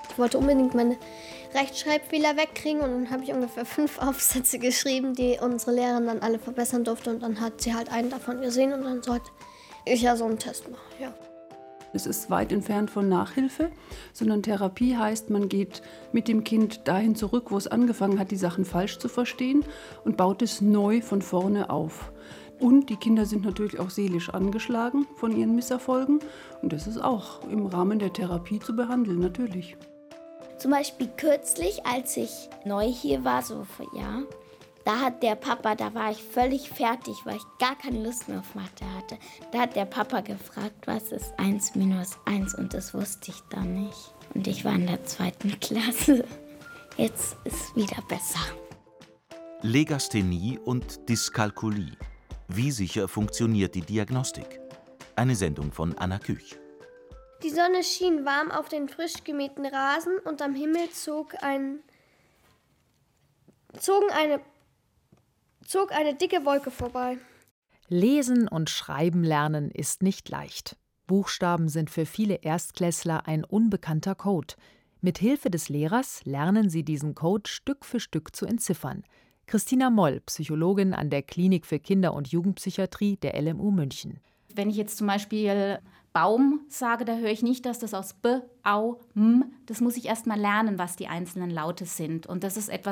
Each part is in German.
Ich wollte unbedingt meine Rechtschreibfehler wegkriegen und dann habe ich ungefähr 5 Aufsätze geschrieben, die unsere Lehrerin dann alle verbessern durfte und dann hat sie halt einen davon gesehen und dann sollte ich ja so einen Test machen, ja. Es ist weit entfernt von Nachhilfe, sondern Therapie heißt, man geht mit dem Kind dahin zurück, wo es angefangen hat, die Sachen falsch zu verstehen und baut es neu von vorne auf. Und die Kinder sind natürlich auch seelisch angeschlagen von ihren Misserfolgen und das ist auch im Rahmen der Therapie zu behandeln, natürlich. Zum Beispiel kürzlich, als ich neu hier war, so vor Jahr, da hat der Papa, da war ich völlig fertig, weil ich gar keine Lust mehr auf Mathe hatte. Da hat der Papa gefragt, was ist 1 minus 1 und das wusste ich dann nicht. Und ich war in der 2. Klasse. Jetzt ist es wieder besser. Legasthenie und Dyskalkulie. Wie sicher funktioniert die Diagnostik? Eine Sendung von Anna Küch. Die Sonne schien warm auf den frisch gemähten Rasen und am Himmel zog eine dicke Wolke vorbei. Lesen und Schreiben lernen ist nicht leicht. Buchstaben sind für viele Erstklässler ein unbekannter Code. Mit Hilfe des Lehrers lernen sie diesen Code Stück für Stück zu entziffern. Christina Moll, Psychologin an der Klinik für Kinder- und Jugendpsychiatrie der LMU München. Wenn ich jetzt zum Beispiel Baum sage, da höre ich nicht, dass das aus B, Au, M, das muss ich erst mal lernen, was die einzelnen Laute sind. Und das ist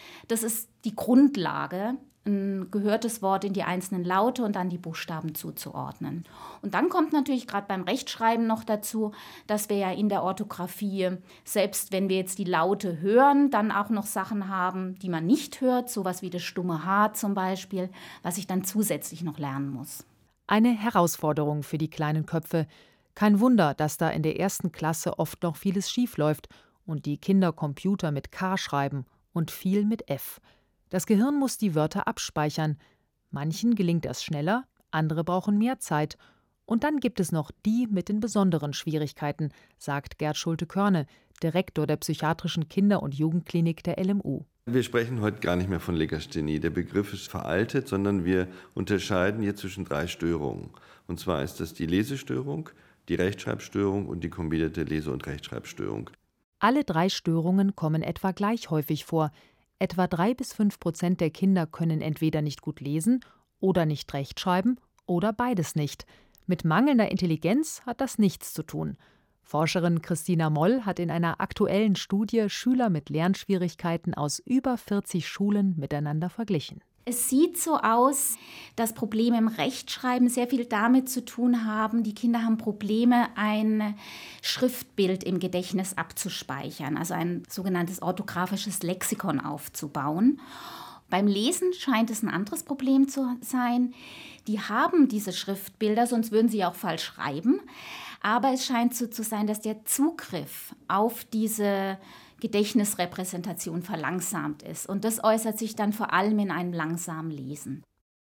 die Grundlage, ein gehörtes Wort in die einzelnen Laute und dann die Buchstaben zuzuordnen. Und dann kommt natürlich gerade beim Rechtschreiben noch dazu, dass wir ja in der Orthographie, selbst wenn wir jetzt die Laute hören, dann auch noch Sachen haben, die man nicht hört, sowas wie das stumme H zum Beispiel, was ich dann zusätzlich noch lernen muss. Eine Herausforderung für die kleinen Köpfe. Kein Wunder, dass da in der 1. Klasse oft noch vieles schiefläuft und die Kinder Computer mit K schreiben und viel mit F. Das Gehirn muss die Wörter abspeichern. Manchen gelingt das schneller, andere brauchen mehr Zeit. Und dann gibt es noch die mit den besonderen Schwierigkeiten, sagt Gerd Schulte-Körne, Direktor der Psychiatrischen Kinder- und Jugendklinik der LMU. Wir sprechen heute gar nicht mehr von Legasthenie. Der Begriff ist veraltet, sondern wir unterscheiden hier zwischen 3 Störungen. Und zwar ist das die Lesestörung, die Rechtschreibstörung und die kombinierte Lese- und Rechtschreibstörung. Alle 3 Störungen kommen etwa gleich häufig vor. Etwa 3-5% der Kinder können entweder nicht gut lesen oder nicht rechtschreiben oder beides nicht. Mit mangelnder Intelligenz hat das nichts zu tun. Forscherin Christina Moll hat in einer aktuellen Studie Schüler mit Lernschwierigkeiten aus über 40 Schulen miteinander verglichen. Es sieht so aus, dass Probleme im Rechtschreiben sehr viel damit zu tun haben. Die Kinder haben Probleme, ein Schriftbild im Gedächtnis abzuspeichern, also ein sogenanntes orthografisches Lexikon aufzubauen. Beim Lesen scheint es ein anderes Problem zu sein. Die haben diese Schriftbilder, sonst würden sie auch falsch schreiben. Aber es scheint so zu sein, dass der Zugriff auf diese Gedächtnisrepräsentation verlangsamt ist. Und das äußert sich dann vor allem in einem langsamen Lesen.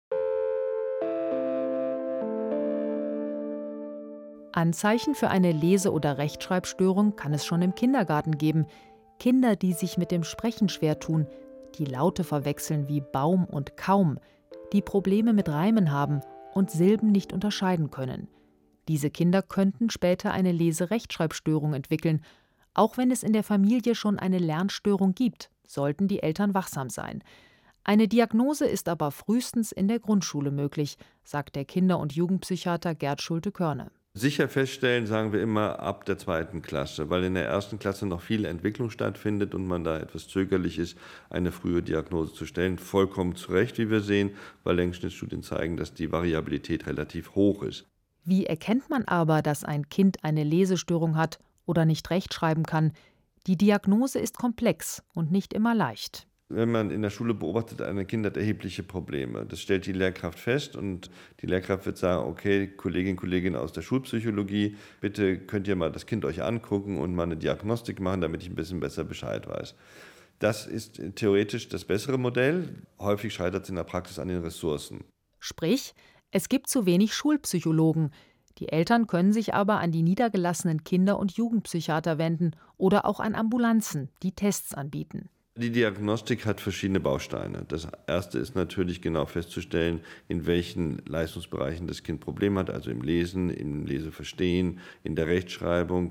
Anzeichen für eine Lese- oder Rechtschreibstörung kann es schon im Kindergarten geben. Kinder, die sich mit dem Sprechen schwer tun, die Laute verwechseln wie Baum und Kaum, die Probleme mit Reimen haben und Silben nicht unterscheiden können. Diese Kinder könnten später eine Lese-Rechtschreibstörung entwickeln. Auch wenn es in der Familie schon eine Lernstörung gibt, sollten die Eltern wachsam sein. Eine Diagnose ist aber frühestens in der Grundschule möglich, sagt der Kinder- und Jugendpsychiater Gerd Schulte-Körne. Sicher feststellen, sagen wir immer, ab der 2. Klasse, weil in der 1. Klasse noch viel Entwicklung stattfindet und man da etwas zögerlich ist, eine frühe Diagnose zu stellen. Vollkommen zu Recht, wie wir sehen, weil Längsschnittstudien zeigen, dass die Variabilität relativ hoch ist. Wie erkennt man aber, dass ein Kind eine Lesestörung hat oder nicht rechtschreiben kann? Die Diagnose ist komplex und nicht immer leicht. Wenn man in der Schule beobachtet, ein Kind hat erhebliche Probleme. Das stellt die Lehrkraft fest und die Lehrkraft wird sagen, okay, Kollegin aus der Schulpsychologie, bitte könnt ihr mal das Kind euch angucken und mal eine Diagnostik machen, damit ich ein bisschen besser Bescheid weiß. Das ist theoretisch das bessere Modell. Häufig scheitert es in der Praxis an den Ressourcen. Sprich, es gibt zu wenig Schulpsychologen. Die Eltern können sich aber an die niedergelassenen Kinder- und Jugendpsychiater wenden oder auch an Ambulanzen, die Tests anbieten. Die Diagnostik hat verschiedene Bausteine. Das erste ist natürlich genau festzustellen, in welchen Leistungsbereichen das Kind Probleme hat, also im Lesen, im Leseverstehen, in der Rechtschreibung.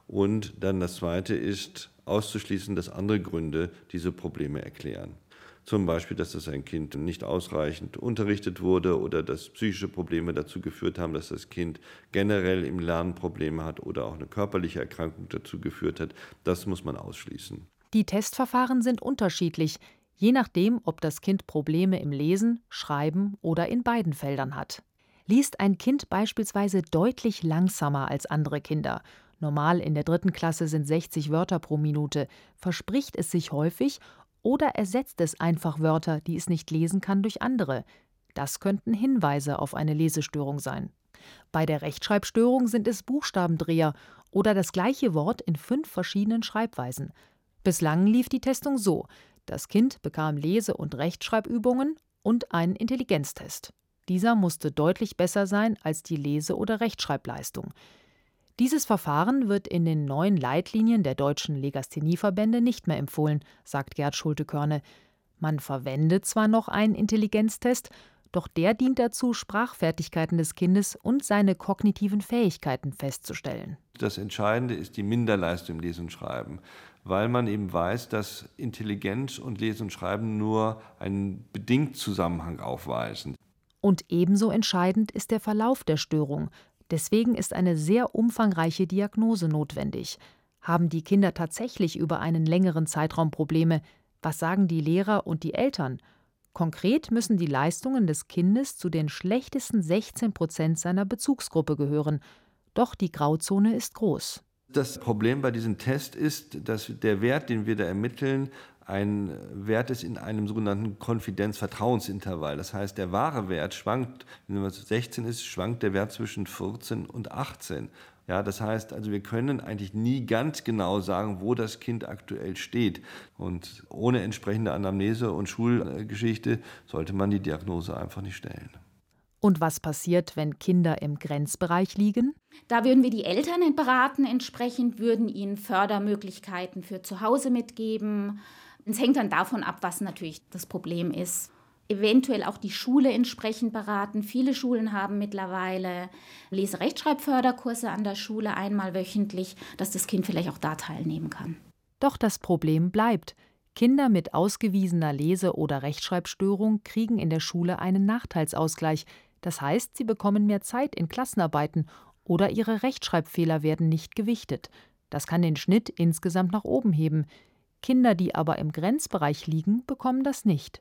Und dann das Zweite ist, auszuschließen, dass andere Gründe diese Probleme erklären. Zum Beispiel, dass das ein Kind nicht ausreichend unterrichtet wurde oder dass psychische Probleme dazu geführt haben, dass das Kind generell im Lernen Probleme hat oder auch eine körperliche Erkrankung dazu geführt hat. Das muss man ausschließen. Die Testverfahren sind unterschiedlich, je nachdem, ob das Kind Probleme im Lesen, Schreiben oder in beiden Feldern hat. Liest ein Kind beispielsweise deutlich langsamer als andere Kinder, normal in der 3. Klasse sind 60 Wörter pro Minute, verspricht es sich häufig oder ersetzt es einfach Wörter, die es nicht lesen kann, durch andere. Das könnten Hinweise auf eine Lesestörung sein. Bei der Rechtschreibstörung sind es Buchstabendreher oder das gleiche Wort in 5 verschiedenen Schreibweisen. Bislang lief die Testung so: Das Kind bekam Lese- und Rechtschreibübungen und einen Intelligenztest. Dieser musste deutlich besser sein als die Lese- oder Rechtschreibleistung. Dieses Verfahren wird in den neuen Leitlinien der deutschen Legasthenieverbände nicht mehr empfohlen, sagt Gerd Schulte-Körne. Man verwendet zwar noch einen Intelligenztest, doch der dient dazu, Sprachfertigkeiten des Kindes und seine kognitiven Fähigkeiten festzustellen. Das Entscheidende ist die Minderleistung im Lesen und Schreiben, weil man eben weiß, dass Intelligenz und Lesen und Schreiben nur einen bedingten Zusammenhang aufweisen. Und ebenso entscheidend ist der Verlauf der Störung. Deswegen ist eine sehr umfangreiche Diagnose notwendig. Haben die Kinder tatsächlich über einen längeren Zeitraum Probleme? Was sagen die Lehrer und die Eltern? Konkret müssen die Leistungen des Kindes zu den schlechtesten 16% seiner Bezugsgruppe gehören. Doch die Grauzone ist groß. Das Problem bei diesem Test ist, dass der Wert, den wir da ermitteln, ein Wert ist in einem sogenannten Konfidenz-Vertrauensintervall. Das heißt, der wahre Wert schwankt, wenn man 16 ist, schwankt der Wert zwischen 14 und 18. Ja, das heißt, also wir können eigentlich nie ganz genau sagen, wo das Kind aktuell steht. Und ohne entsprechende Anamnese und Schulgeschichte sollte man die Diagnose einfach nicht stellen. Und was passiert, wenn Kinder im Grenzbereich liegen? Da würden wir die Eltern beraten, entsprechend würden ihnen Fördermöglichkeiten für zu Hause mitgeben. Es hängt dann davon ab, was natürlich das Problem ist. Eventuell auch die Schule entsprechend beraten. Viele Schulen haben mittlerweile Lese-Rechtschreibförderkurse an der Schule einmal wöchentlich, dass das Kind vielleicht auch da teilnehmen kann. Doch das Problem bleibt. Kinder mit ausgewiesener Lese- oder Rechtschreibstörung kriegen in der Schule einen Nachteilsausgleich. Das heißt, sie bekommen mehr Zeit in Klassenarbeiten oder ihre Rechtschreibfehler werden nicht gewichtet. Das kann den Schnitt insgesamt nach oben heben. Kinder, die aber im Grenzbereich liegen, bekommen das nicht.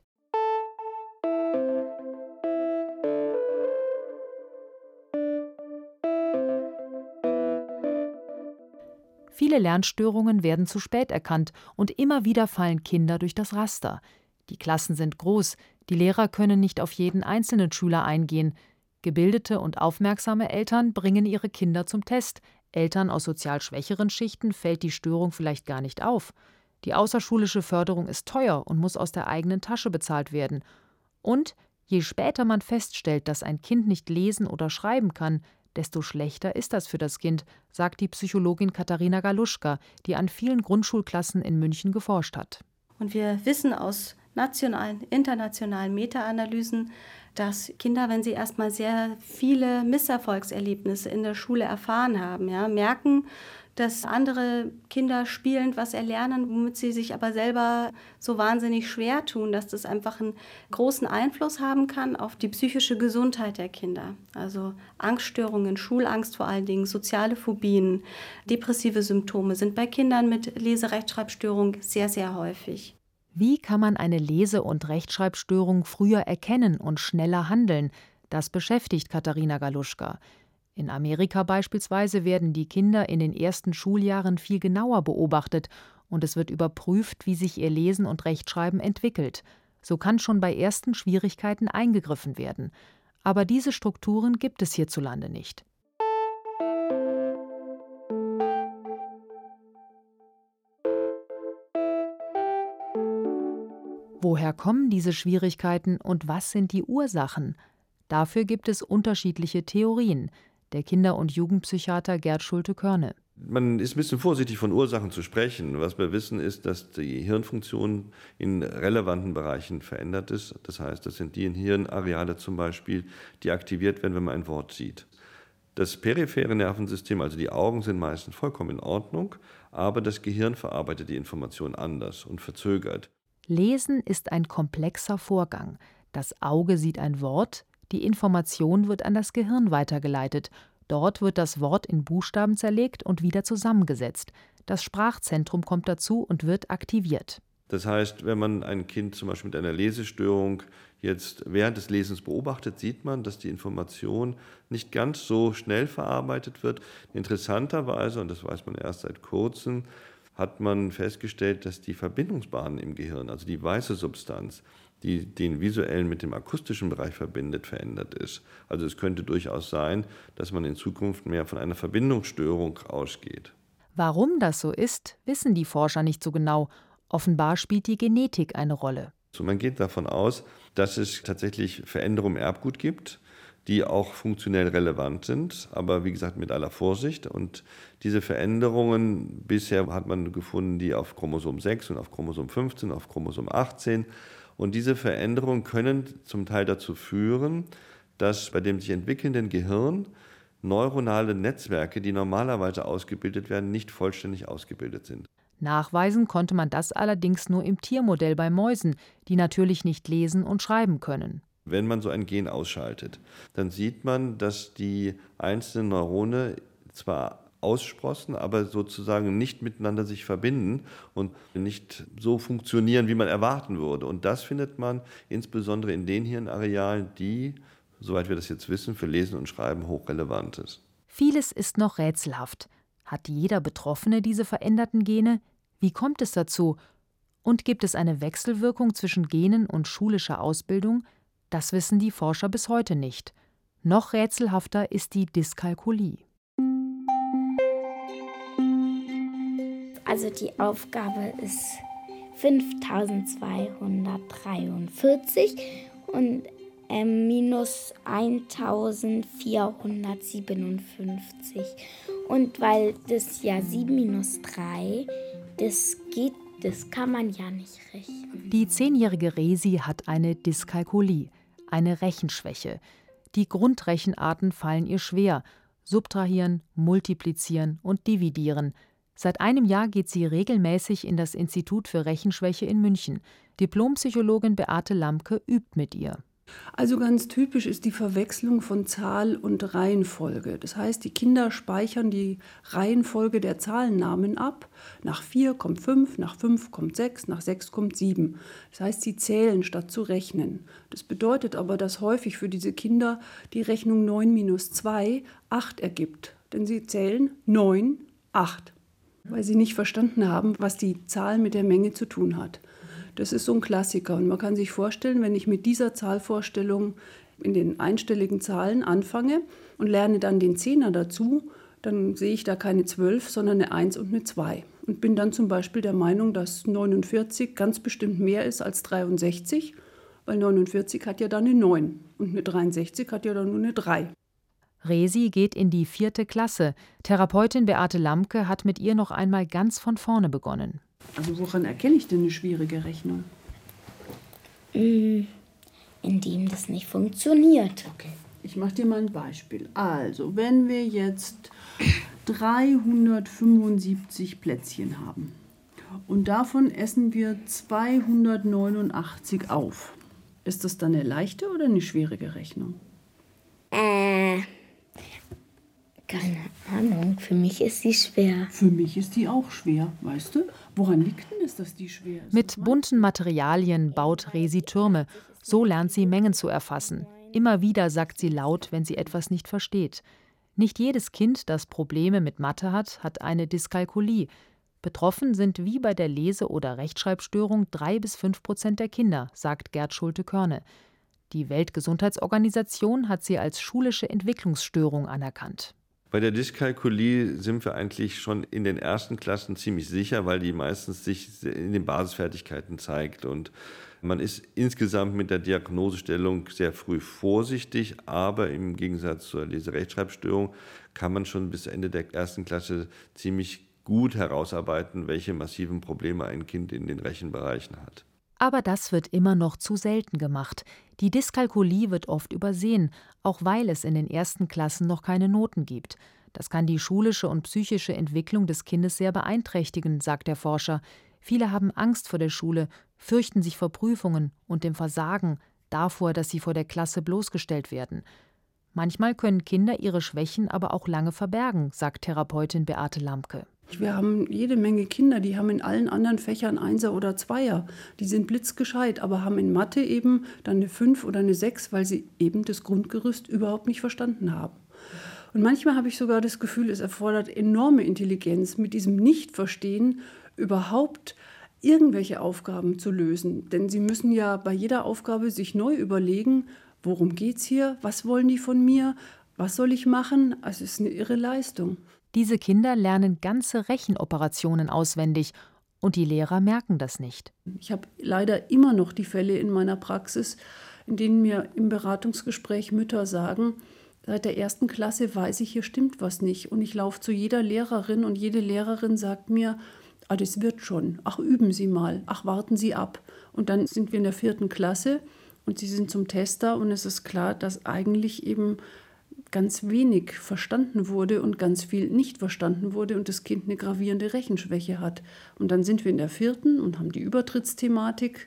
Viele Lernstörungen werden zu spät erkannt und immer wieder fallen Kinder durch das Raster. Die Klassen sind groß, die Lehrer können nicht auf jeden einzelnen Schüler eingehen. Gebildete und aufmerksame Eltern bringen ihre Kinder zum Test. Eltern aus sozial schwächeren Schichten fällt die Störung vielleicht gar nicht auf. Die außerschulische Förderung ist teuer und muss aus der eigenen Tasche bezahlt werden. Und je später man feststellt, dass ein Kind nicht lesen oder schreiben kann, desto schlechter ist das für das Kind, sagt die Psychologin Katharina Galuschka, die an vielen Grundschulklassen in München geforscht hat. Und wir wissen aus nationalen, internationalen Meta-Analysen, dass Kinder, wenn sie erstmal sehr viele Misserfolgserlebnisse in der Schule erfahren haben, merken, dass andere Kinder spielend was erlernen, womit sie sich aber selber so wahnsinnig schwer tun, dass das einfach einen großen Einfluss haben kann auf die psychische Gesundheit der Kinder. Also Angststörungen, Schulangst vor allen Dingen, soziale Phobien, depressive Symptome sind bei Kindern mit Lese-Rechtschreibstörung sehr, sehr häufig. Wie kann man eine Lese- und Rechtschreibstörung früher erkennen und schneller handeln? Das beschäftigt Katharina Galuschka. In Amerika beispielsweise werden die Kinder in den ersten Schuljahren viel genauer beobachtet und es wird überprüft, wie sich ihr Lesen und Rechtschreiben entwickelt. So kann schon bei ersten Schwierigkeiten eingegriffen werden. Aber diese Strukturen gibt es hierzulande nicht. Woher kommen diese Schwierigkeiten und was sind die Ursachen? Dafür gibt es unterschiedliche Theorien. Der Kinder- und Jugendpsychiater Gerd Schulte-Körne. Man ist ein bisschen vorsichtig, von Ursachen zu sprechen. Was wir wissen, ist, dass die Hirnfunktion in relevanten Bereichen verändert ist. Das heißt, das sind die Hirnareale zum Beispiel, die aktiviert werden, wenn man ein Wort sieht. Das periphere Nervensystem, also die Augen, sind meistens vollkommen in Ordnung, aber das Gehirn verarbeitet die Information anders und verzögert. Lesen ist ein komplexer Vorgang. Das Auge sieht ein Wort, die Information wird an das Gehirn weitergeleitet. Dort wird das Wort in Buchstaben zerlegt und wieder zusammengesetzt. Das Sprachzentrum kommt dazu und wird aktiviert. Das heißt, wenn man ein Kind zum Beispiel mit einer Lesestörung jetzt während des Lesens beobachtet, sieht man, dass die Information nicht ganz so schnell verarbeitet wird. Interessanterweise, und das weiß man erst seit kurzem, hat man festgestellt, dass die Verbindungsbahnen im Gehirn, also die weiße Substanz, die den visuellen mit dem akustischen Bereich verbindet, verändert ist. Also es könnte durchaus sein, dass man in Zukunft mehr von einer Verbindungsstörung ausgeht. Warum das so ist, wissen die Forscher nicht so genau. Offenbar spielt die Genetik eine Rolle. So, man geht davon aus, dass es tatsächlich Veränderungen im Erbgut gibt, die auch funktionell relevant sind, aber wie gesagt mit aller Vorsicht. Und diese Veränderungen, bisher hat man gefunden, die auf Chromosom 6 und auf Chromosom 15, auf Chromosom 18. Und diese Veränderungen können zum Teil dazu führen, dass bei dem sich entwickelnden Gehirn neuronale Netzwerke, die normalerweise ausgebildet werden, nicht vollständig ausgebildet sind. Nachweisen konnte man das allerdings nur im Tiermodell bei Mäusen, die natürlich nicht lesen und schreiben können. Wenn man so ein Gen ausschaltet, dann sieht man, dass die einzelnen Neurone zwar aussprossen, aber sozusagen nicht miteinander sich verbinden und nicht so funktionieren, wie man erwarten würde. Und das findet man insbesondere in den Hirnarealen, die, soweit wir das jetzt wissen, für Lesen und Schreiben hochrelevant ist. Vieles ist noch rätselhaft. Hat jeder Betroffene diese veränderten Gene? Wie kommt es dazu? Und gibt es eine Wechselwirkung zwischen Genen und schulischer Ausbildung? Das wissen die Forscher bis heute nicht. Noch rätselhafter ist die Dyskalkulie. Also die Aufgabe ist 5243 und minus 1457. Und weil das ja 7 minus 3, das kann man ja nicht rechnen. Die 10-jährige Resi hat eine Dyskalkulie, eine Rechenschwäche. Die Grundrechenarten fallen ihr schwer. Subtrahieren, multiplizieren und dividieren. Seit einem Jahr geht sie regelmäßig in das Institut für Rechenschwäche in München. Diplompsychologin Beate Lamke übt mit ihr. Also ganz typisch ist die Verwechslung von Zahl und Reihenfolge. Das heißt, die Kinder speichern die Reihenfolge der Zahlennamen ab. Nach 4 kommt 5, nach 5 kommt 6, nach 6 kommt 7. Das heißt, sie zählen statt zu rechnen. Das bedeutet aber, dass häufig für diese Kinder die Rechnung 9 minus 2 8 ergibt. Denn sie zählen 9, 8, weil sie nicht verstanden haben, was die Zahl mit der Menge zu tun hat. Das ist so ein Klassiker und man kann sich vorstellen, wenn ich mit dieser Zahlvorstellung in den einstelligen Zahlen anfange und lerne dann den Zehner dazu, dann sehe ich da keine 12, sondern eine 1 und eine 2 und bin dann zum Beispiel der Meinung, dass 49 ganz bestimmt mehr ist als 63, weil 49 hat ja dann eine 9 und eine 63 hat ja dann nur eine 3. Resi geht in die 4. Klasse. Therapeutin Beate Lamke hat mit ihr noch einmal ganz von vorne begonnen. Also woran erkenne ich denn eine schwierige Rechnung? Indem das nicht funktioniert. Okay, ich mache dir mal ein Beispiel. Also, wenn wir jetzt 375 Plätzchen haben und davon essen wir 289 auf, ist das dann eine leichte oder eine schwierige Rechnung? Keine Ahnung, für mich ist sie schwer. Für mich ist die auch schwer, weißt du? Woran liegt denn es, dass die schwer ist? Mit bunten Materialien baut Resi Türme. So lernt sie Mengen zu erfassen. Immer wieder sagt sie laut, wenn sie etwas nicht versteht. Nicht jedes Kind, das Probleme mit Mathe hat, hat eine Dyskalkulie. Betroffen sind wie bei der Lese- oder Rechtschreibstörung 3-5% der Kinder, sagt Gerd Schulte-Körne. Die Weltgesundheitsorganisation hat sie als schulische Entwicklungsstörung anerkannt. Bei der Dyskalkulie sind wir eigentlich schon in den ersten Klassen ziemlich sicher, weil die meistens sich in den Basisfertigkeiten zeigt. Und man ist insgesamt mit der Diagnosestellung sehr früh vorsichtig, aber im Gegensatz zur Leserechtschreibstörung kann man schon bis Ende der ersten Klasse ziemlich gut herausarbeiten, welche massiven Probleme ein Kind in den Rechenbereichen hat. Aber das wird immer noch zu selten gemacht. Die Dyskalkulie wird oft übersehen, auch weil es in den ersten Klassen noch keine Noten gibt. Das kann die schulische und psychische Entwicklung des Kindes sehr beeinträchtigen, sagt der Forscher. Viele haben Angst vor der Schule, fürchten sich vor Prüfungen und dem Versagen, davor, dass sie vor der Klasse bloßgestellt werden. Manchmal können Kinder ihre Schwächen aber auch lange verbergen, sagt Therapeutin Beate Lamke. Wir haben jede Menge Kinder, die haben in allen anderen Fächern Einser oder Zweier. Die sind blitzgescheit, aber haben in Mathe eben dann eine 5 oder eine 6, weil sie eben das Grundgerüst überhaupt nicht verstanden haben. Und manchmal habe ich sogar das Gefühl, es erfordert enorme Intelligenz, mit diesem Nichtverstehen überhaupt irgendwelche Aufgaben zu lösen. Denn sie müssen ja bei jeder Aufgabe sich neu überlegen, worum geht's hier, was wollen die von mir, was soll ich machen? Also es ist eine irre Leistung. Diese Kinder lernen ganze Rechenoperationen auswendig und die Lehrer merken das nicht. Ich habe leider immer noch die Fälle in meiner Praxis, in denen mir im Beratungsgespräch Mütter sagen, seit der 1. Klasse weiß ich, hier stimmt was nicht. Und ich laufe zu jeder Lehrerin und jede Lehrerin sagt mir, das wird schon, ach üben Sie mal, ach warten Sie ab. Und dann sind wir in der 4. Klasse und sie sind zum Tester und es ist klar, dass eigentlich eben ganz wenig verstanden wurde und ganz viel nicht verstanden wurde und das Kind eine gravierende Rechenschwäche hat. Und dann sind wir in der 4. und haben die Übertrittsthematik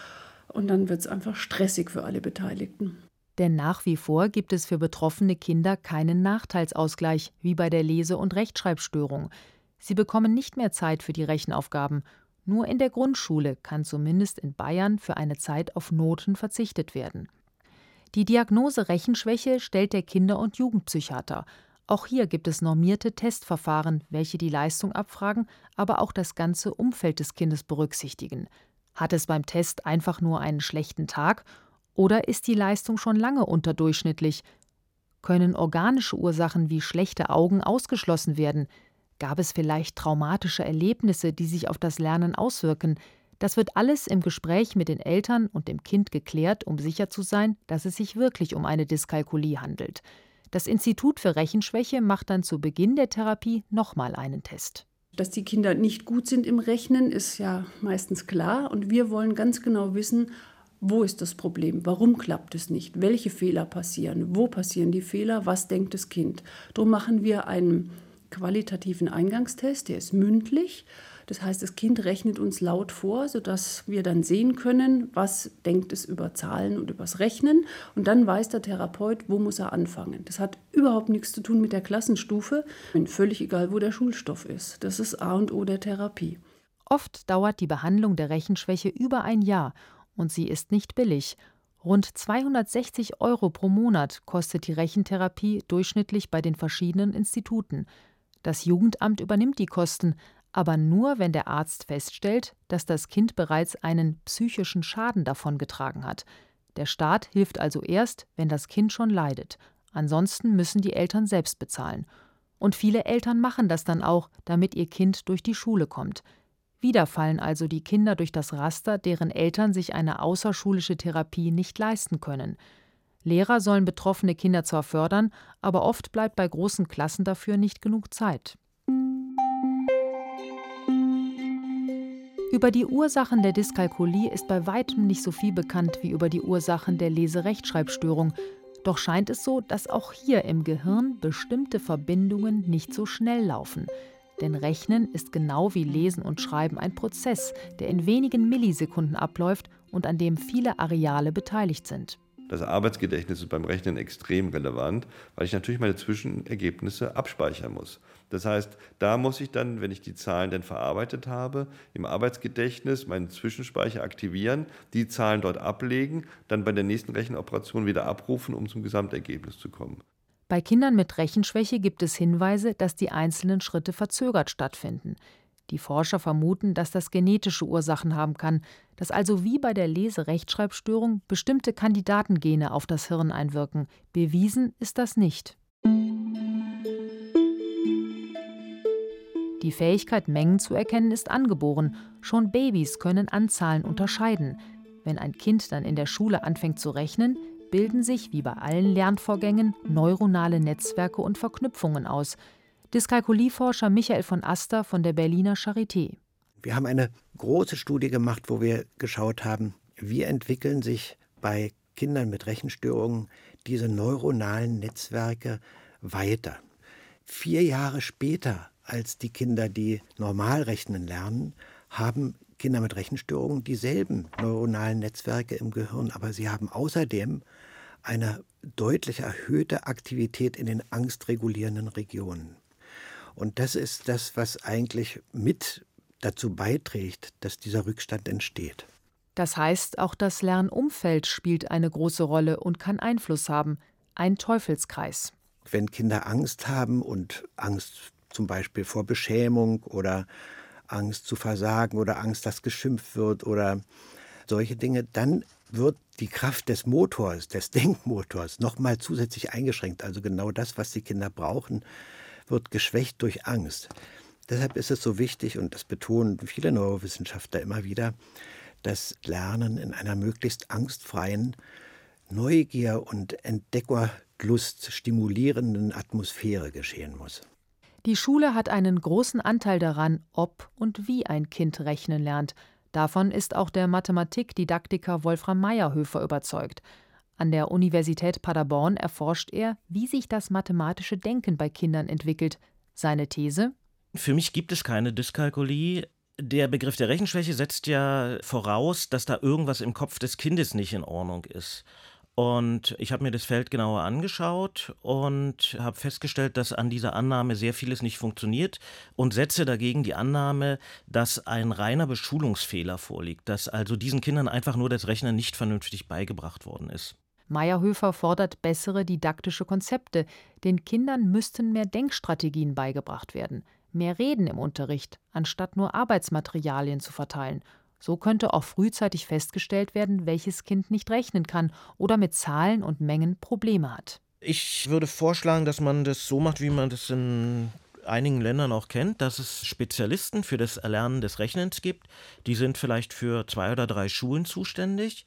und dann wird es einfach stressig für alle Beteiligten. Denn nach wie vor gibt es für betroffene Kinder keinen Nachteilsausgleich, wie bei der Lese- und Rechtschreibstörung. Sie bekommen nicht mehr Zeit für die Rechenaufgaben. Nur in der Grundschule kann zumindest in Bayern für eine Zeit auf Noten verzichtet werden. Die Diagnose Rechenschwäche stellt der Kinder- und Jugendpsychiater. Auch hier gibt es normierte Testverfahren, welche die Leistung abfragen, aber auch das ganze Umfeld des Kindes berücksichtigen. Hat es beim Test einfach nur einen schlechten Tag oder ist die Leistung schon lange unterdurchschnittlich? Können organische Ursachen wie schlechte Augen ausgeschlossen werden? Gab es vielleicht traumatische Erlebnisse, die sich auf das Lernen auswirken? Das wird alles im Gespräch mit den Eltern und dem Kind geklärt, um sicher zu sein, dass es sich wirklich um eine Dyskalkulie handelt. Das Institut für Rechenschwäche macht dann zu Beginn der Therapie nochmal einen Test. Dass die Kinder nicht gut sind im Rechnen, ist ja meistens klar. Und wir wollen ganz genau wissen, wo ist das Problem? Warum klappt es nicht? Welche Fehler passieren? Wo passieren die Fehler? Was denkt das Kind? Darum machen wir einen qualitativen Eingangstest, der ist mündlich. Das heißt, das Kind rechnet uns laut vor, sodass wir dann sehen können, was denkt es über Zahlen und übers Rechnen. Und dann weiß der Therapeut, wo muss er anfangen. Das hat überhaupt nichts zu tun mit der Klassenstufe, völlig egal, wo der Schulstoff ist. Das ist A und O der Therapie. Oft dauert die Behandlung der Rechenschwäche über ein Jahr und sie ist nicht billig. Rund 260 € pro Monat kostet die Rechentherapie durchschnittlich bei den verschiedenen Instituten. Das Jugendamt übernimmt die Kosten, aber nur, wenn der Arzt feststellt, dass das Kind bereits einen psychischen Schaden davongetragen hat. Der Staat hilft also erst, wenn das Kind schon leidet. Ansonsten müssen die Eltern selbst bezahlen. Und viele Eltern machen das dann auch, damit ihr Kind durch die Schule kommt. Wieder fallen also die Kinder durch das Raster, deren Eltern sich eine außerschulische Therapie nicht leisten können. Lehrer sollen betroffene Kinder zwar fördern, aber oft bleibt bei großen Klassen dafür nicht genug Zeit. Über die Ursachen der Dyskalkulie ist bei weitem nicht so viel bekannt wie über die Ursachen der Lese-Rechtschreibstörung. Doch scheint es so, dass auch hier im Gehirn bestimmte Verbindungen nicht so schnell laufen. Denn Rechnen ist genau wie Lesen und Schreiben ein Prozess, der in wenigen Millisekunden abläuft und an dem viele Areale beteiligt sind. Das Arbeitsgedächtnis ist beim Rechnen extrem relevant, weil ich natürlich meine Zwischenergebnisse abspeichern muss. Das heißt, da muss ich dann, wenn ich die Zahlen dann verarbeitet habe, im Arbeitsgedächtnis meinen Zwischenspeicher aktivieren, die Zahlen dort ablegen, dann bei der nächsten Rechenoperation wieder abrufen, um zum Gesamtergebnis zu kommen. Bei Kindern mit Rechenschwäche gibt es Hinweise, dass die einzelnen Schritte verzögert stattfinden. Die Forscher vermuten, dass das genetische Ursachen haben kann, dass also wie bei der Lese-Rechtschreibstörung bestimmte Kandidatengene auf das Hirn einwirken. Bewiesen ist das nicht. Die Fähigkeit, Mengen zu erkennen, ist angeboren. Schon Babys können Anzahlen unterscheiden. Wenn ein Kind dann in der Schule anfängt zu rechnen, bilden sich, wie bei allen Lernvorgängen, neuronale Netzwerke und Verknüpfungen aus. Dyskalkulieforscher Michael von Aster von der Berliner Charité. Wir haben eine große Studie gemacht, wo wir geschaut haben, wie entwickeln sich bei Kindern mit Rechenstörungen diese neuronalen Netzwerke weiter. 4 Jahre später als die Kinder, die normal rechnen lernen, haben Kinder mit Rechenstörungen dieselben neuronalen Netzwerke im Gehirn, aber sie haben außerdem eine deutlich erhöhte Aktivität in den angstregulierenden Regionen. Und das ist das, was eigentlich mit dazu beiträgt, dass dieser Rückstand entsteht. Das heißt, auch das Lernumfeld spielt eine große Rolle und kann Einfluss haben. Ein Teufelskreis. Wenn Kinder Angst haben und Angst zum Beispiel vor Beschämung oder Angst zu versagen oder Angst, dass geschimpft wird oder solche Dinge, dann wird die Kraft des Motors, des Denkmotors, nochmal zusätzlich eingeschränkt. Also genau das, was die Kinder brauchen, wird geschwächt durch Angst. Deshalb ist es so wichtig, und das betonen viele Neurowissenschaftler immer wieder, dass Lernen in einer möglichst angstfreien, Neugier- und Entdeckerlust stimulierenden Atmosphäre geschehen muss. Die Schule hat einen großen Anteil daran, ob und wie ein Kind rechnen lernt. Davon ist auch der Mathematikdidaktiker Wolfram Mayerhöfer überzeugt. An der Universität Paderborn erforscht er, wie sich das mathematische Denken bei Kindern entwickelt. Seine These: Für mich gibt es keine Dyskalkulie. Der Begriff der Rechenschwäche setzt ja voraus, dass da irgendwas im Kopf des Kindes nicht in Ordnung ist. Und ich habe mir das Feld genauer angeschaut und habe festgestellt, dass an dieser Annahme sehr vieles nicht funktioniert und setze dagegen die Annahme, dass ein reiner Beschulungsfehler vorliegt, dass also diesen Kindern einfach nur das Rechnen nicht vernünftig beigebracht worden ist. Mayerhöfer fordert bessere didaktische Konzepte. Den Kindern müssten mehr Denkstrategien beigebracht werden, mehr Reden im Unterricht, anstatt nur Arbeitsmaterialien zu verteilen. So könnte auch frühzeitig festgestellt werden, welches Kind nicht rechnen kann oder mit Zahlen und Mengen Probleme hat. Ich würde vorschlagen, dass man das so macht, wie man das in einigen Ländern auch kennt, dass es Spezialisten für das Erlernen des Rechnens gibt. Die sind vielleicht für 2 oder 3 Schulen zuständig.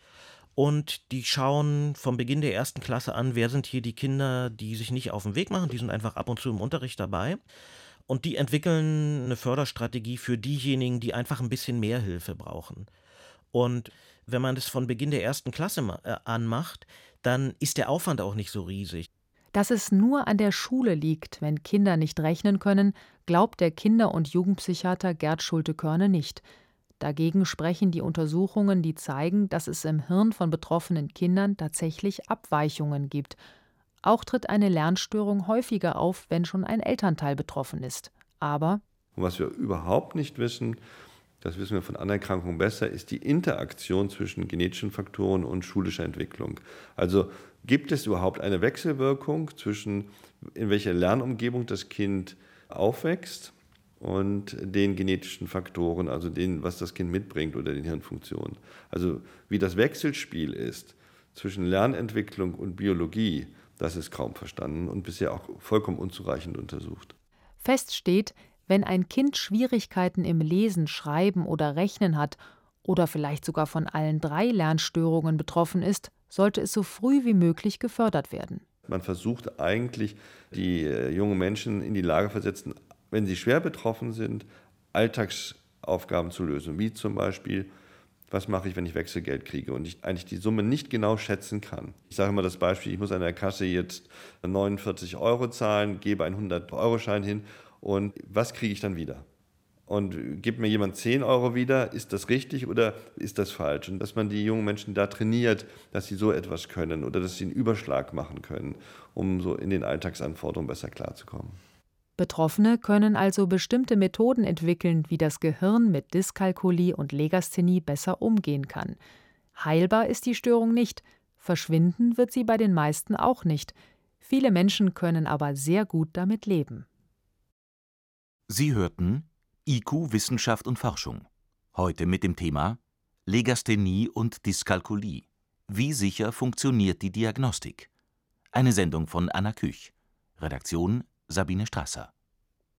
Und die schauen vom Beginn der 1. Klasse an, wer sind hier die Kinder, die sich nicht auf den Weg machen. Die sind einfach ab und zu im Unterricht dabei. Und die entwickeln eine Förderstrategie für diejenigen, die einfach ein bisschen mehr Hilfe brauchen. Und wenn man das von Beginn der 1. Klasse an macht, dann ist der Aufwand auch nicht so riesig. Dass es nur an der Schule liegt, wenn Kinder nicht rechnen können, glaubt der Kinder- und Jugendpsychiater Gerd Schulte-Körne nicht. Dagegen sprechen die Untersuchungen, die zeigen, dass es im Hirn von betroffenen Kindern tatsächlich Abweichungen gibt. Auch tritt eine Lernstörung häufiger auf, wenn schon ein Elternteil betroffen ist. Aber und was wir überhaupt nicht wissen, das wissen wir von anderen Erkrankungen besser, ist die Interaktion zwischen genetischen Faktoren und schulischer Entwicklung. Also gibt es überhaupt eine Wechselwirkung zwischen, in welcher Lernumgebung das Kind aufwächst und den genetischen Faktoren, also den, was das Kind mitbringt oder den Hirnfunktionen. Also wie das Wechselspiel ist zwischen Lernentwicklung und Biologie, das ist kaum verstanden und bisher auch vollkommen unzureichend untersucht. Fest steht, wenn ein Kind Schwierigkeiten im Lesen, Schreiben oder Rechnen hat oder vielleicht sogar von allen 3 Lernstörungen betroffen ist, sollte es so früh wie möglich gefördert werden. Man versucht eigentlich, die jungen Menschen in die Lage versetzen, wenn sie schwer betroffen sind, Alltagsaufgaben zu lösen, wie zum Beispiel: Was mache ich, wenn ich Wechselgeld kriege und ich eigentlich die Summe nicht genau schätzen kann? Ich sage immer das Beispiel, ich muss an der Kasse jetzt 49 € zahlen, gebe einen 100-Euro-Schein hin und was kriege ich dann wieder? Und gibt mir jemand 10 € wieder, ist das richtig oder ist das falsch? Und dass man die jungen Menschen da trainiert, dass sie so etwas können oder dass sie einen Überschlag machen können, um so in den Alltagsanforderungen besser klarzukommen. Betroffene können also bestimmte Methoden entwickeln, wie das Gehirn mit Dyskalkulie und Legasthenie besser umgehen kann. Heilbar ist die Störung nicht, verschwinden wird sie bei den meisten auch nicht. Viele Menschen können aber sehr gut damit leben. Sie hörten IQ Wissenschaft und Forschung. Heute mit dem Thema Legasthenie und Dyskalkulie. Wie sicher funktioniert die Diagnostik? Eine Sendung von Anna Küch. Redaktion Sabine Strasser.